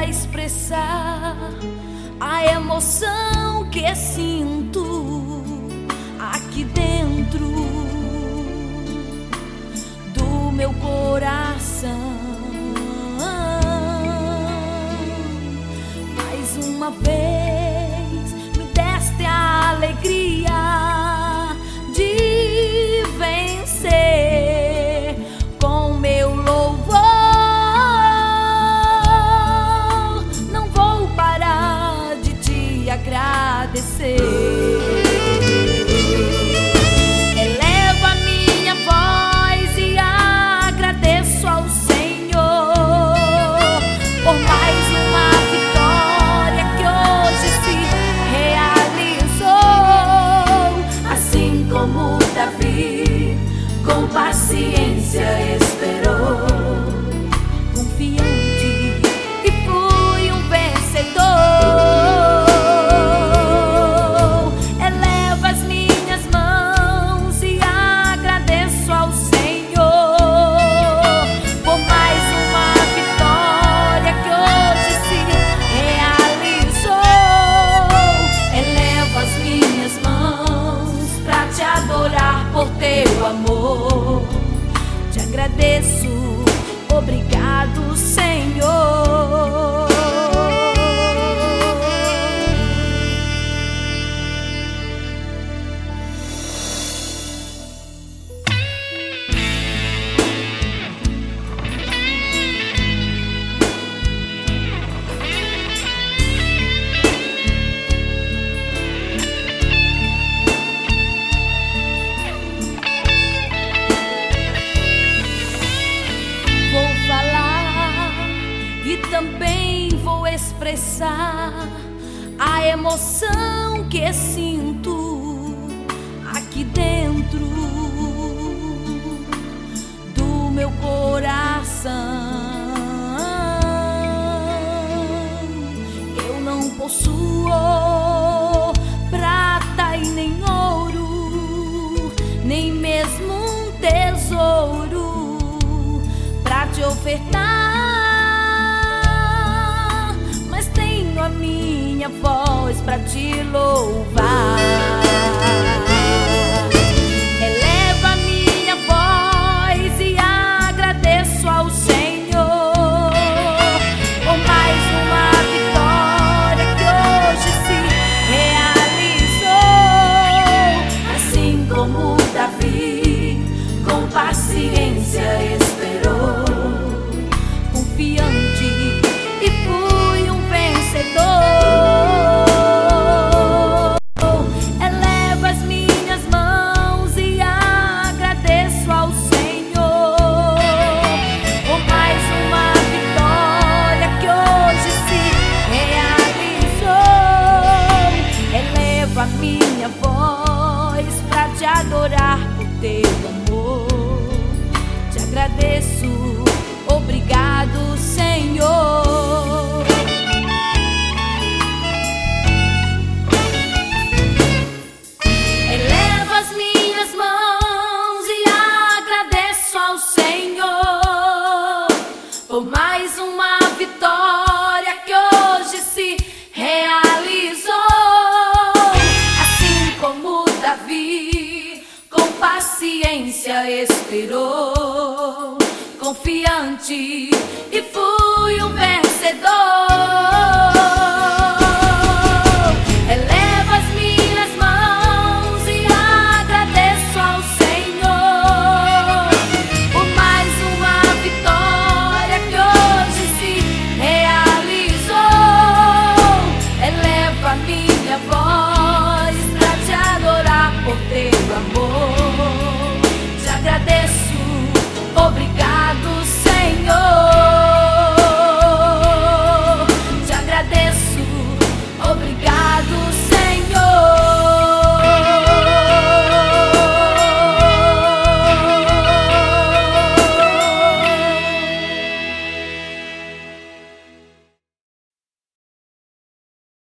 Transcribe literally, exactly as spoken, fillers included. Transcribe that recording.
pra expressar a emoção que sinto aqui dentro do meu coração. Mais uma vez me deste a alegria de vencer com meu louvor. Não vou parar de te agradecer. Elevo a minha voz e agradeço ao Senhor por mais uma vitória que hoje se realizou. Assim como Davi com paciência esperou, confiante, e fui um vencedor. Elevo as minhas mãos e agradeço ao Senhor por mais uma vitória que hoje se realizou. Elevo as minhas mãos pra te adorar por teu amor. Te agradeço, obrigado, Senhor. Vou falar e também vou expressar a emoção que sinto aqui dentro do meu coração. Eu não possuo prata e nem ouro, nem mesmo um tesouro pra te ofertar, mas tenho a minha voz pra te louvar. Elevo a minha voz e agradeço ao Senhor por mais uma vitória que hoje se realizou. Assim como Davi com paciência esperou, confiante, e fui um vencedor. Elevo as minhas mãos e agradeço ao Senhor por mais uma vitória que hoje se realizou. Elevo a minha voz pra te adorar por teu amor. Te agradeço, obrigado, Senhor. Elevo as minhas mãos e agradeço ao Senhor por mais uma vitória que hoje se realizou. Assim como Davi com paciência esperou, confiante, e fui um vencedor.